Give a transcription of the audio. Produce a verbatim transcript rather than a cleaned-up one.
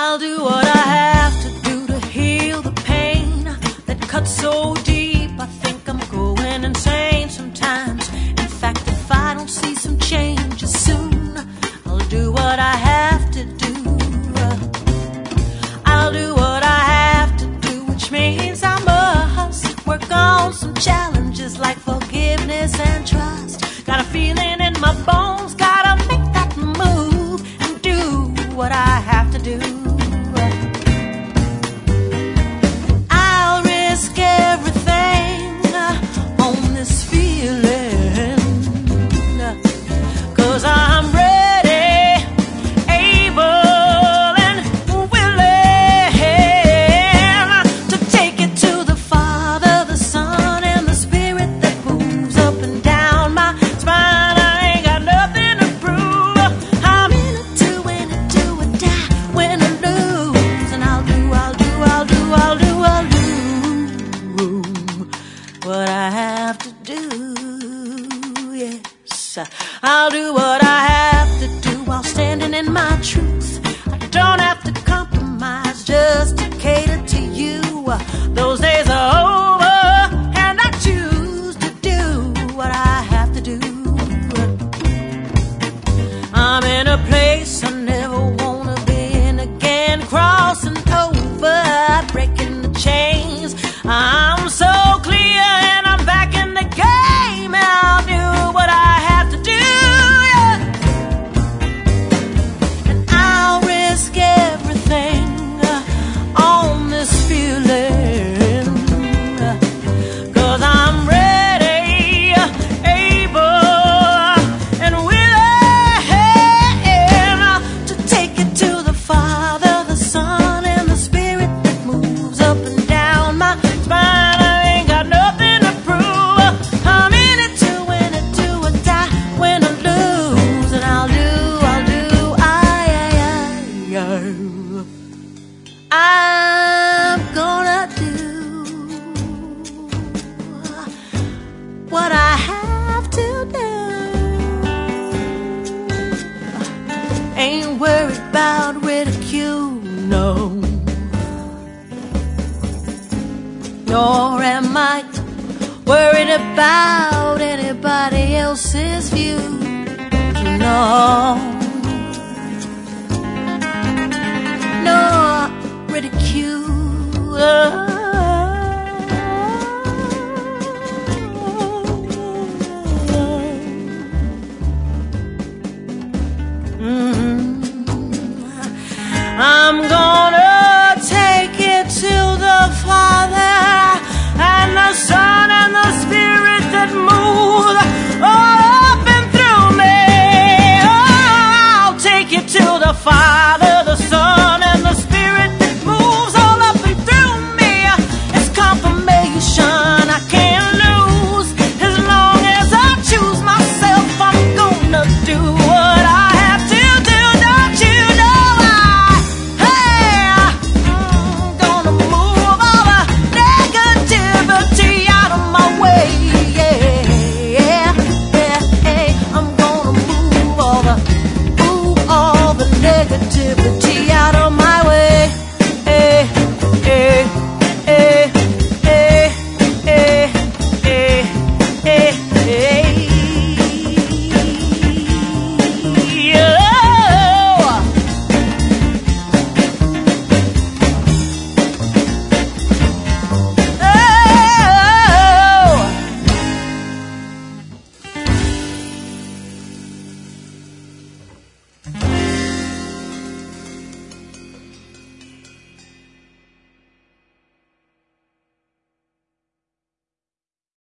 I'll do what I have to do to heal the pain that cuts so deep. I think I'm going insane sometimes. In fact, if I don't see some changes soon, I'll do what I have to do. I'll do what I have to do, which means I must work on some challenges like forgiveness and trust. Got a feeling in my bones, gotta make that move and do what I have to do. I'll risk everything on this feeling, 'cause I'm ready, able and willing to take it to the Father, the Son, and the Spirit that moves up and down my spine. I ain't got nothing to prove. I'm in it to win it, do or die, win or lose. And I'll do, I'll do, I'll do, I'll do, I'll do what I have to do. Yes, I'll do what I have to do while standing in my truth. I don't have to compromise just to cater to you. Those days are over, and I choose to do what I have to do. I'm in a place I never wanna be in again, crossing over, breaking the chains. I'm so clear and I'm back in the game, and I'll do what I have to do, yeah. And I'll risk everything on this feeling, 'cause I'm ready, able and willing to take it to the Father, the Son, and the Spirit that moves up and down my spine. I ain't got nothing to prove. I'm in it to win it, do or die, win or lose. And I'll do, I'll do, I, I, I, I'm gonna do what I have to do. Ain't worried about ridicule, no. Nor am I worried about anybody else's view, no. Nor ridicule. Mm. I'm gonna take it to the Father and the Son and the Spirit that move all up and through me. Oh, I'll take it to the Father, the Son, and the Spirit that moves all up and through me. It's confirmation I can't lose. As long as I choose myself, I'm gonna do what I have to do. Don't you know I, hey, I'm gonna move all the negativity out of my way. Yeah, yeah, yeah, yeah. I'm gonna move all the, move all the negativity